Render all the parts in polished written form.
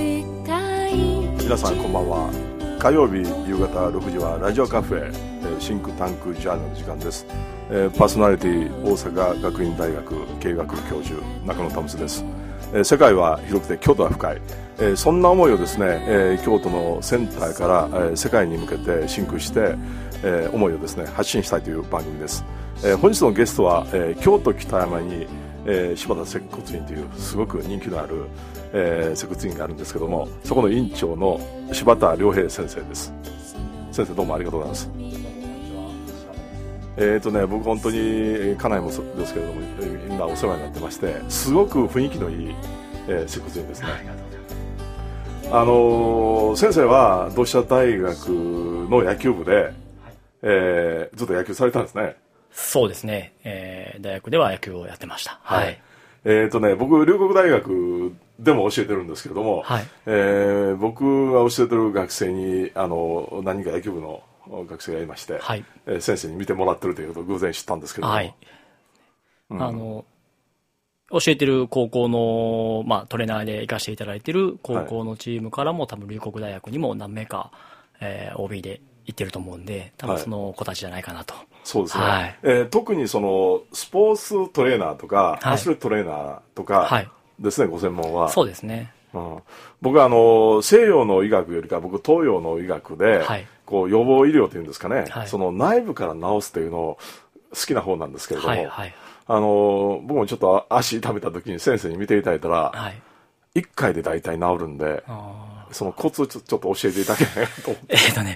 皆さんこんばんは。火曜日夕方6時はラジオカフェシンクタンクジャーナルの時間です。パーソナリティ大阪学院大学経営学部教授中野保です。世界は広くて京都は深い、そんな思いをですね、京都のセンターから、世界に向けてシンクして、思いをですね発信したいという番組です。本日のゲストは、京都北山に、柴田接骨院というすごく人気のある、接骨院があるんですけども、そこの院長の柴田良平先生です。先生どうもありがとうございます。僕本当に家内もですけれども今お世話になってまして、すごく雰囲気のいい、接骨院ですね。先生は同志社大学の野球部で、ずっと野球されたんですね。そうですね、大学では野球をやってました。はい。僕龍谷大学でも教えてるんですけれども、はい、僕が教えてる学生に何人か野球部の学生がいまして、はい、先生に見てもらってるということを偶然知ったんですけども、はい、教えてる高校の、トレーナーで行かせていただいている高校のチームからも、多分龍谷大学にも何名か、OB で行ってると思うんで、多分その子たちじゃないかなと。そうですね。はい、特にそのスポーツトレーナーとか、アスリートトレーナーとかですね、ご専門は。そうですね。僕は西洋の医学よりか僕東洋の医学で、こう予防医療というんですかね、その内部から治すというのを好きな方なんですけれども、僕もちょっと足痛めた時に先生に見ていただいたら、1回で大体治るんで、そのコツをちょっと教えていただけないかと思って。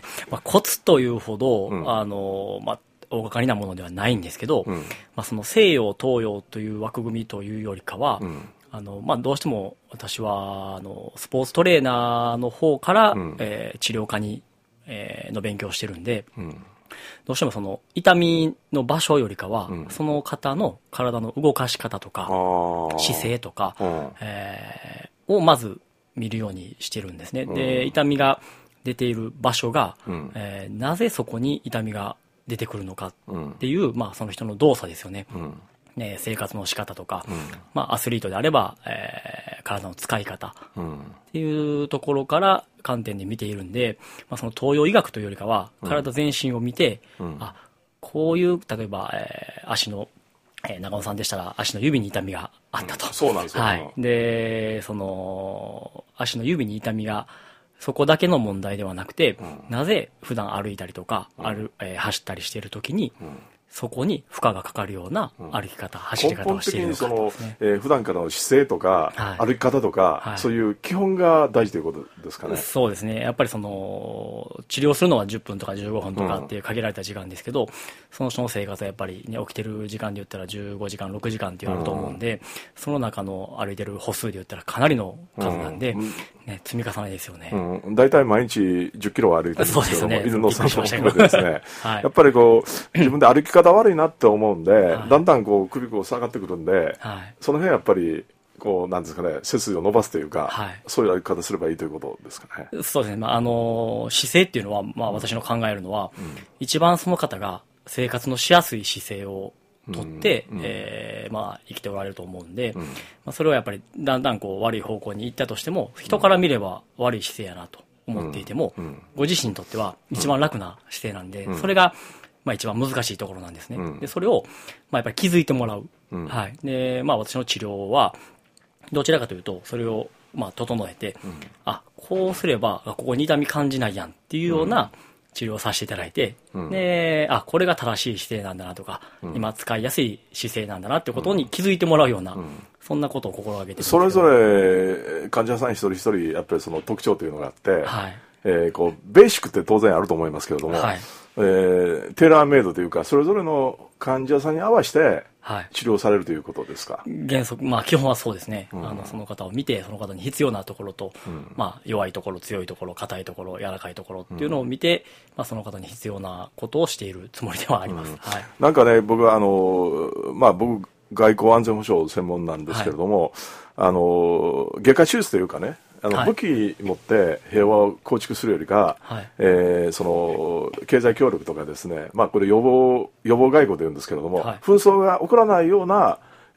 コツというほど、大掛かりなものではないんですけど、その西洋東洋という枠組みというよりかは、どうしても私はスポーツトレーナーの方から、治療科に、の勉強をしてるんで、どうしてもその痛みの場所よりかは、その方の体の動かし方とか姿勢とか、をまず見るようにしてるんですね。で、痛みが出ている場所が、なぜそこに痛みが出てくるのかっていう、その人の動作ですよね。生活の仕方とか、アスリートであれば、体の使い方っていうところから観点で見ているんで、その東洋医学というよりかは体全身を見て、こういう例えば、足の、長尾さんでしたら足の指に痛みがあったと。そうなんですよ。はい。で、その足の指に痛みがそこだけの問題ではなくて、なぜ普段歩いたりとか走ったりしているときに、そこに負荷がかかるような歩き方、走り方をしているのかですね。根本的に普段からの姿勢とか、歩き方とか、そういう基本が大事ということですかね。そうですね。やっぱりその治療するのは10分とか15分とかっていう限られた時間ですけど、その人の生活はやっぱりね、起きてる時間で言ったら15時間、6時間っていうのあると思うんで、その中の歩いてる歩数で言ったらかなりの数なんで、積み重ねですよね。大体毎日10キロ歩いてるんですけども、犬の散歩もですね、やっぱりこう自分で歩き方悪いなって思うんで、だんだんこう首下がってくるんで、その辺やっぱりこうなんですかね、背筋を伸ばすというか、そういう歩き方すればいいということですかね。そうですね。姿勢っていうのは、私の考えるのは、一番その方が生活のしやすい姿勢をとって、生きておられると思うんで、それはやっぱりだんだんこう悪い方向に行ったとしても、人から見れば悪い姿勢やなと思っていても、ご自身にとっては一番楽な姿勢なんで、それが一番難しいところなんですね。で、それをやっぱり気づいてもらう。はい。で、私の治療はどちらかというと、それを整えて、こうすればここに痛み感じないやんっていうような治療をさせていただいて、で、これが正しい姿勢なんだなとか、今使いやすい姿勢なんだなってことに気づいてもらうような、そんなことを心がけてるんですけど。それぞれ患者さん一人一人やっぱりその特徴というのがあって、こうベーシックって当然あると思いますけれども、テーラーメイドというか、それぞれの患者さんに合わせて治療されるということですか。原則、基本はそうですね。その方を見て、その方に必要なところと、弱いところ、強いところ、硬いところ、柔らかいところっていうのを見て、その方に必要なことをしているつもりではあります。なんかね、僕は僕外交安全保障専門なんですけれども、外科手術というかね、武器持って平和を構築するよりか、その経済協力とかですね、これ予防外交というんですけれども、紛争が起こらないような、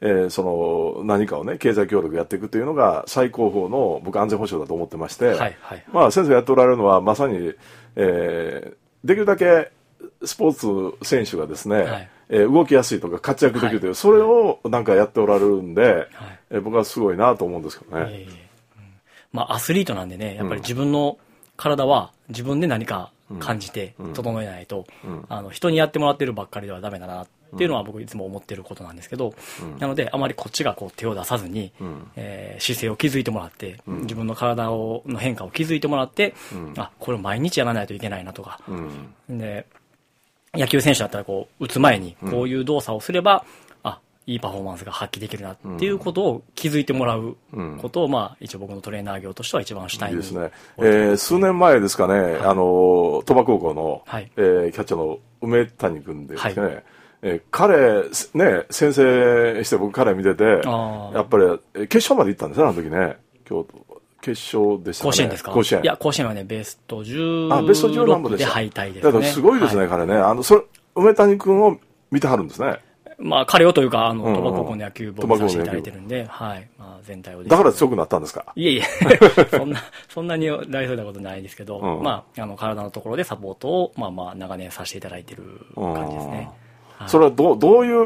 その何かをね経済協力やっていくというのが最高峰の僕安全保障だと思ってまして、まあ先生やっておられるのはまさに、できるだけスポーツ選手がですね、動きやすいとか活躍できるという、それをなんかやっておられるんで、僕はすごいなと思うんですけどね。 まあアスリートなんでね、やっぱり自分の体は自分で何か感じて整えないと、人にやってもらってるばっかりではダメだなっていうのは僕いつも思ってることなんですけど、なのであまりこっちがこう手を出さずに、姿勢を築いてもらって、自分の体の変化を築いてもらって、あ、これを毎日やらないといけないなとか、で野球選手だったらこう打つ前にこういう動作をすれば、いいパフォーマンスが発揮できるなっていうことを気づいてもらうことを、まあ一応僕のトレーナー業としては一番したいんですね。 数年前ですかね、鳥羽高校の、キャッチャーの梅谷君ですね。彼ね先生して僕彼見ててやっぱり決勝まで行ったんですね、あの時ね。京都決勝でしたね。 甲子園ですか？ 甲子園。 いや、甲子園はね、ベスト16で敗退ですね。 だからすごいですね、彼ね。梅谷君を見てはるんですね。 まあ、彼をというか、鳥羽高校の野球部をさせていただいてるんで、はい。まあ、全体を。 だから強くなったんですか？ いえいえ、そんなに大それたことないですけど、まあ、体のところでサポートを、まあ、長年させていただいてる感じですね。 それはどういう、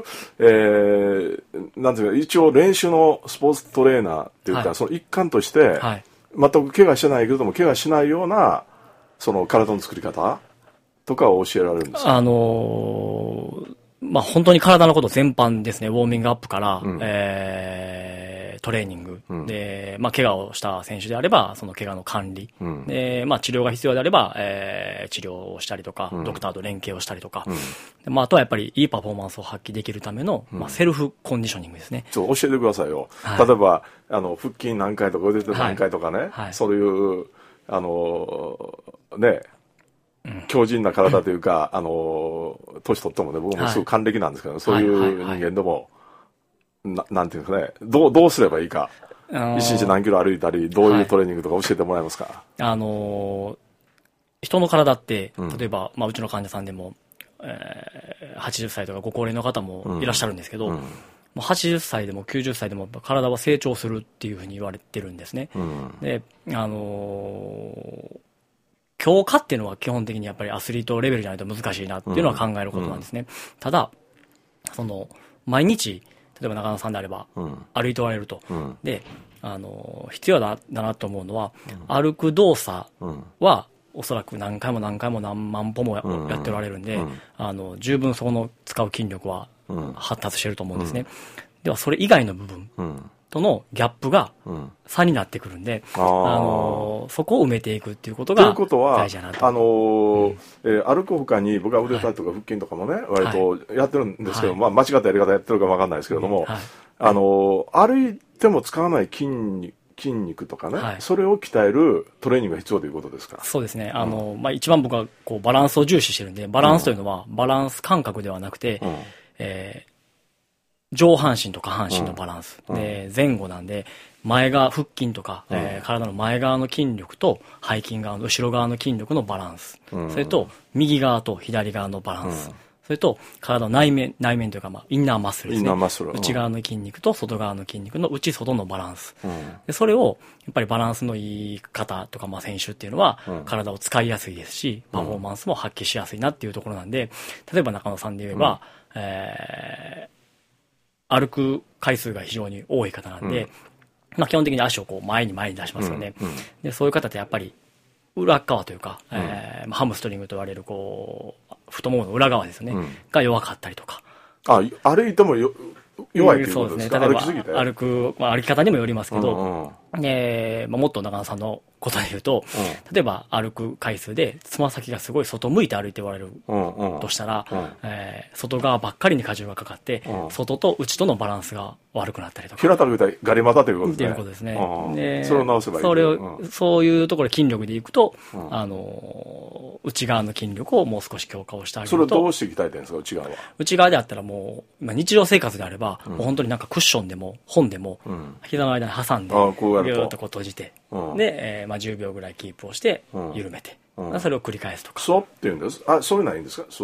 なんていうか、一応練習のスポーツトレーナーっていうか、その一環として、全く怪我してないけれども、怪我しないような、その体の作り方とかを教えられるんですか？ まあ、本当に体のこと全般ですね。ウォーミングアップから、トレーニング、で、まあ、怪我をした選手であれば、その怪我の管理、で、まあ、治療が必要であれば、治療をしたりとか、ドクターと連携をしたりとか、でまあ、あとはやっぱりいいパフォーマンスを発揮できるための、まあ、セルフコンディショニングですね。 ちょっと教えてくださいよ。例えば、腹筋何回とか腕立て何回とかね、そういう、ね、強靭な体というか、年取ってもね、僕もすごく還暦なんですけど、そういう人間でも、なんていうんですかね、どうすればいいか、一日何キロ歩いたり、どういうトレーニングとか教えてもらえますか？ 人の体って、例えば、まあ、うちの患者さんでも、80歳とかご高齢の方もいらっしゃるんですけど、80歳でも90歳でも体は成長するっていうふうに言われてるんですね。で、強化っていうのは基本的にやっぱりアスリートレベルじゃないと難しいなっていうのは考えることなんですね。ただ、毎日、例えば中野さんであれば、歩いておられると。で、必要だなと思うのは、歩く動作は、おそらく何回も何万歩もやっておられるんで、十分そこの使う筋力は発達してると思うんですね。では、それ以外の部分とのギャップが差になってくるんで、そこを埋めていくっていうことが大事だなと。 歩くほかに僕は腕立てとか腹筋とかもね、割とやってるんですけど、まあ間違ったやり方やってるかわかんないですけれども、歩いても使わない筋肉とかね、それを鍛えるトレーニングが必要ということですか？ そうですね。まあ一番僕はこうバランスを重視してるんで、バランスというのはバランス感覚ではなくて、上半身と下半身のバランス、で前後なんで前側腹筋とか、体の前側の筋力と背筋側の後ろ側の筋力のバランス、それと右側と左側のバランス、それと体の内面というか、まあ、インナーマッスルですね。内側の筋肉と外側の筋肉の内外のバランス、でそれをやっぱりバランスのいい方とか、まあ、選手っていうのは体を使いやすいですし、パフォーマンスも発揮しやすいなっていうところなんで、例えば中野さんで言えば、歩く回数が非常に多い方なんで、まあ基本的に足をこう前に出しますよね。でそういう方ってやっぱり裏側というか、ハムストリングと言われるこう太ももの裏側ですよね、が弱かったりとか。 歩いても弱いということですか？ そうですね。例えば歩き方にもよりますけど、もっと中野さんのことで言うと、例えば歩く回数でつま先がすごい外向いて歩いておられるとしたら、外側ばっかりに荷重がかかって、外と内とのバランスが悪くなったりとか。 平たく言ったらガリ股ということですね。 っていうことですね。でそれを直せばいい。 そういうところで筋力でいくと、内側の筋力をもう少し強化をしてあげると。 それをどうして鍛えてるんですか、内側は？内側であったらもう、日常生活であれば、もう本当になんかクッションでも本でも、膝の間に挟んで、ぎゅーっとこう閉じて、で、10秒ぐらいキープをして、緩めて、それを繰り返すとか。 スワップっていうんです。そういうのはいいんですか？スワップ。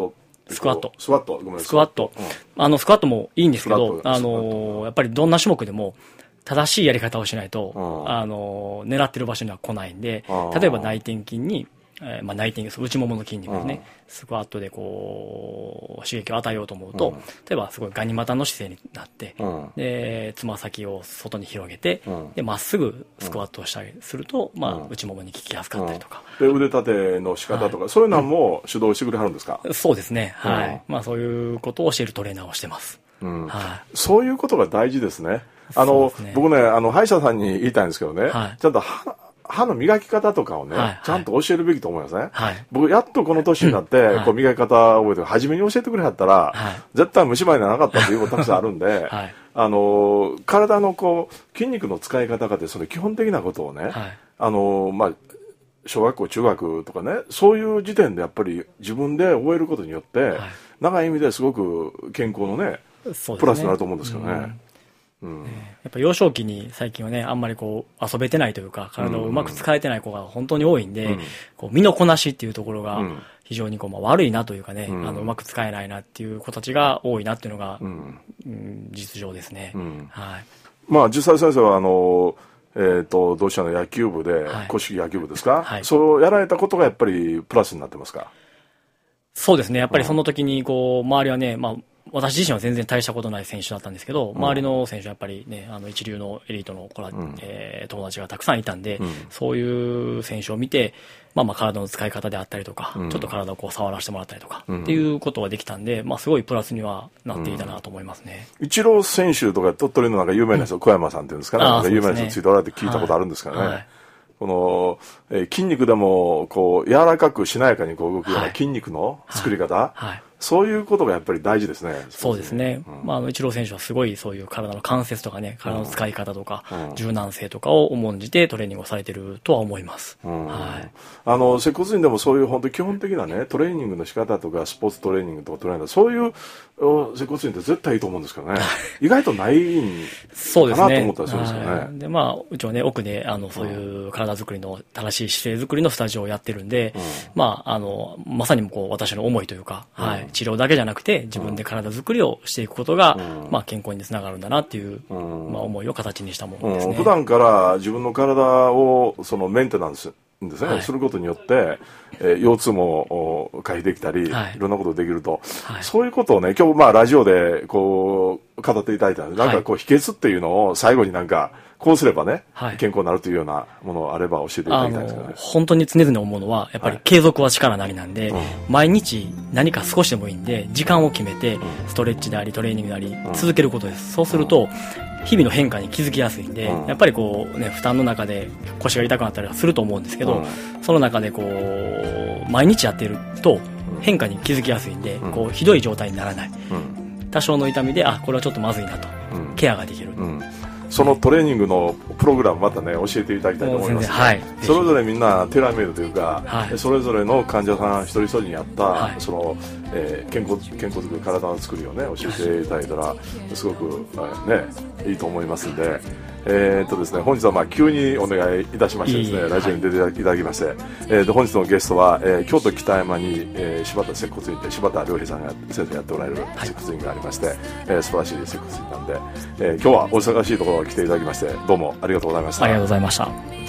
スクワット。 スクワット。ごめんなさい。 スクワット。スクワットもいいんですけど、やっぱりどんな種目でも、正しいやり方をしないと、狙ってる場所には来ないんで、例えば内転筋に、内転筋、内ももの筋肉ですね、スクワットでこう、刺激を与えようと思うと、例えばすごいガニ股の姿勢になって、で、つま先を外に広げて、で、まっすぐスクワットをしたりすると、内ももに効きやすかったりとか。 で、腕立ての仕方とか、そういうのも指導してくれはるんですか？ そうですね。はい。そういうことを教えるトレーナーをしてます。 そういうことが大事ですね。僕ね、歯医者さんに言いたいんですけどね、ちゃんと歯の磨き方とかをね、ちゃんと教えるべきと思いますね。僕、やっとこの年になって、こう磨き方を覚えて、初めに教えてくれはったら、絶対虫歯にならなかったっていうことたくさんあるんで、体のこう、筋肉の使い方がその基本的なことをね、小学校、中学とかね、そういう時点でやっぱり自分で覚えることによって、長い意味ですごく健康のね、プラスになると思うんですけどね。 やっぱ幼少期に最近はね、あんまりこう遊べてないというか、体をうまく使えてない子が本当に多いんで、こう身のこなしっていうところが非常にこう悪いなというかね、うまく使えないなっていう子たちが多いなっていうのが、実情ですね。 実際先生は同志社の野球部で、硬式野球部ですか？そうやられたことがやっぱりプラスになってますか？そうですね。 やっぱりその時にこう、周りはね、私自身は全然大したことない選手だったんですけど、周りの選手はやっぱりね、一流のエリートの子ら、友達がたくさんいたんで、そういう選手を見て、体の使い方であったりとか、ちょっと体をこう触らせてもらったりとか、っていうことができたんで、すごいプラスにはなっていたなと思いますね。 イチロー選手とか鳥取のなんか有名な人、小山さんっていうんですかね、なんか有名な人ついておられて聞いたことあるんですからね。この、筋肉でも、こう、柔らかくしなやかにこう動くような筋肉の作り方、そういうことがやっぱり大事ですね。 そうですね。イチロー選手はすごいそういう体の関節とかね、体の使い方とか、柔軟性とかを重んじてトレーニングをされているとは思います。 接骨院でもそういう本当に基本的なね、トレーニングの仕方とか、スポーツトレーニングとかトレーナー、そういう接骨院って絶対いいと思うんですけどね。意外とないんかなと思ったりするんですよね。 で、うちはね、奥で、そういう体作りの、正しい姿勢作りのスタジオをやってるんで、まさにこう、私の思いというか、治療だけじゃなくて自分で体作りをしていくことが、健康につながるんだなっていう、思いを形にしたものですね。 普段から自分の体をそのメンテナンスですね、することによって、腰痛も回避できたり、いろんなことできると、そういうことをね、今日ラジオでこう語っていただいたので、なんかこう秘訣っていうのを最後になんかこうすればね、健康になるというようなものがあれば教えていただきたいんですけどね。 本当に常々思うのは、やっぱり継続は力なりなんで、毎日何か少しでもいいんで、時間を決めて、ストレッチであり、トレーニングであり、続けることです。そうすると、日々の変化に気づきやすいんで、やっぱりこうね、負担の中で腰が痛くなったりはすると思うんですけど、その中でこう、毎日やっていると、変化に気づきやすいんで、こう、ひどい状態にならない。多少の痛みで、これはちょっとまずいなと、ケアができる。 そのトレーニングのプログラムまたね教えていただきたいと思います、それぞれみんなテラメイドというか、それぞれの患者さん一人一人に合った、その、健康作り、体の作りをね教えていただいたらすごく、いいと思いますんで、ですね、本日は急にお願いいたしましてですね、ラジオに出ていただきまして、本日のゲストは、京都北山に、柴田接骨院で柴田良平さんが先生やっておられる接骨院がありまして、素晴らしい接骨院なんで、今日はお忙しいところ来ていただきましてどうもありがとうございました。 ありがとうございました。